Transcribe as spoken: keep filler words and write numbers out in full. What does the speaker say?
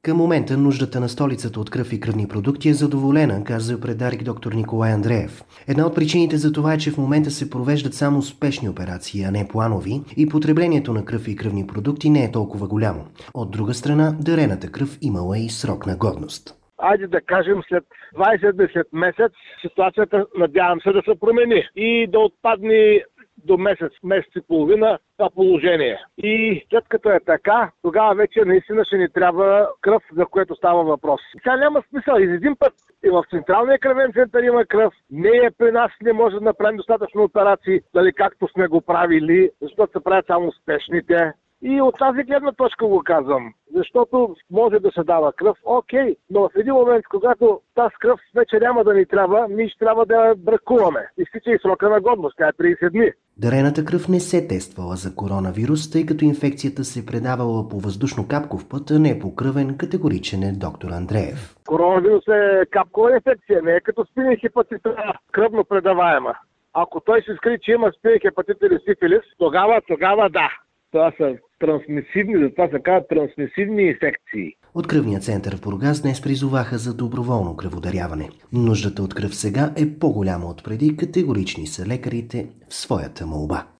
Към момента нуждата на столицата от кръв и кръвни продукти е задоволена, каза пред Дарик доктор Николай Андреев. Една от причините за това е, че в момента се провеждат само спешни операции, а не планови, и потреблението на кръв и кръвни продукти не е толкова голямо. От друга страна, дарената кръв имала и срок на годност. Айде да кажем след двайсет дни, след месец, ситуацията надявам се да се промени и да отпадне до месец, месец и половина това положение. И след като е така, тогава вече наистина ще ни трябва кръв, за което става въпрос. Сега няма смисъл. И един път и в Централния кръвен център има кръв. Не е при нас, не може да направим достатъчно операции, дали както сме го правили, защото се правят само спешните. И от тази гледна точка го казвам, защото може да се дава кръв, окей, но в един момент, когато тази кръв вече няма да ни трябва, ние ще трябва да бракуваме. Изтича и срока на годност, тя е трийсет дни. Дарената кръв не се тествала за коронавирус, тъй като инфекцията се предавала по въздушно-капков път, а не по кръвен, категоричен е доктор Андреев. Коронавирус е капкова инфекция, не е като спинен хепатит, кръвно предаваема. Ако той се скри, че има спинен хепатит или сифилис, тогава, тогава да. Това са трансмисивни, затова се казват трансмисивни инфекции. От кръвния център в Бургас днес призоваха за доброволно кръводаряване. Нуждата от кръв сега е по-голяма от преди, категорични са лекарите в своята молба.